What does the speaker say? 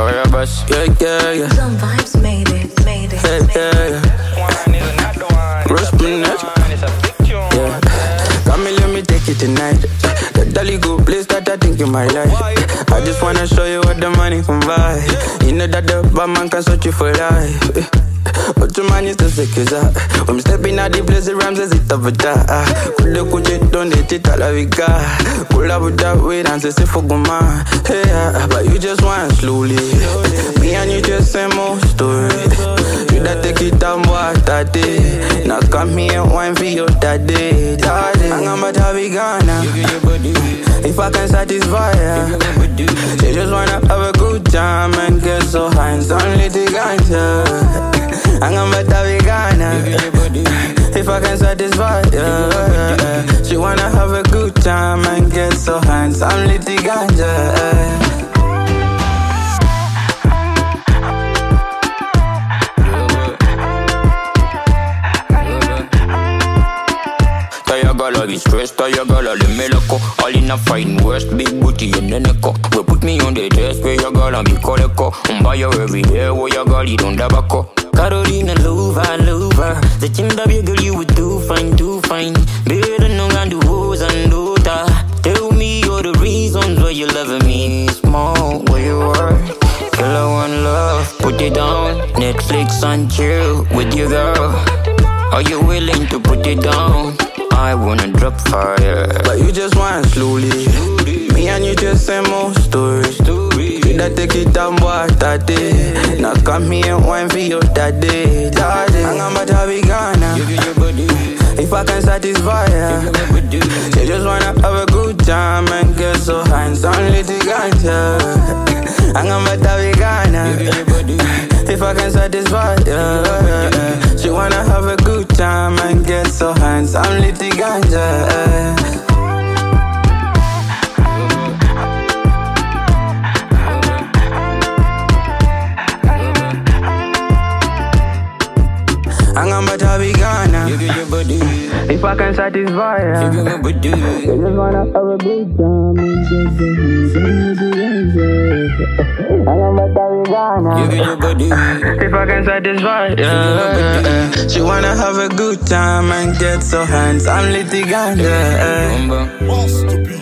Oh, yeah, boss. Yeah, yeah, yeah. Some vibes made it. Yeah, yeah, yeah. Rush me next. Yeah. Come here, let me take it tonight. The dolly good place that I think you might like. I just wanna show you what the money can buy. You know that the bad man can search you for life. But your man is the sickest. When I'm stepping out the place, the rhymes as it over there. Kule kunje donate it all we got. Kula with that way, and say for goma. Hey, but you just want slowly. Me and you just say more story. You that take it down, boy, that day. Now come here, wine for you that day. I'm about to be gonna. If I can satisfy her, she just wanna have a good time and get so high and only the ganja. I'm about to be gonna. If I can satisfy her, she wanna have a good time and get so high and only the ganja. Gala be stressed, I gala le melako. All in a fine west, big booty and then echo. We put me on the desk where you gala be koleko. Buy you every day where you gali don't dabako. Carolina Louva, the chinda be girl you would do fine. Better no and do hoes and do that. Tell me you're the reasons why you loving me. Small where you are. Girl, I want love, put it down. Netflix and chill with your girl. Are you willing to put it down? I wanna drop fire, but you just want slowly. Me and you just say more stories. You that take it down, boy, that day. Now come here, wine for you that day. I'm about to be gonna. If I can satisfy her, she just wanna have a good time and get so high and only the ganja. I'm about to be gonna. If I can satisfy her, she wanna have a good time and get so high and only the ganja. I'm about to be gonna. If I can satisfy her, she just wanna have a good time and get so high. I'm about to be gonna. If I can satisfy her, she wanna have a good time and get so hands. I'm lit the ganja.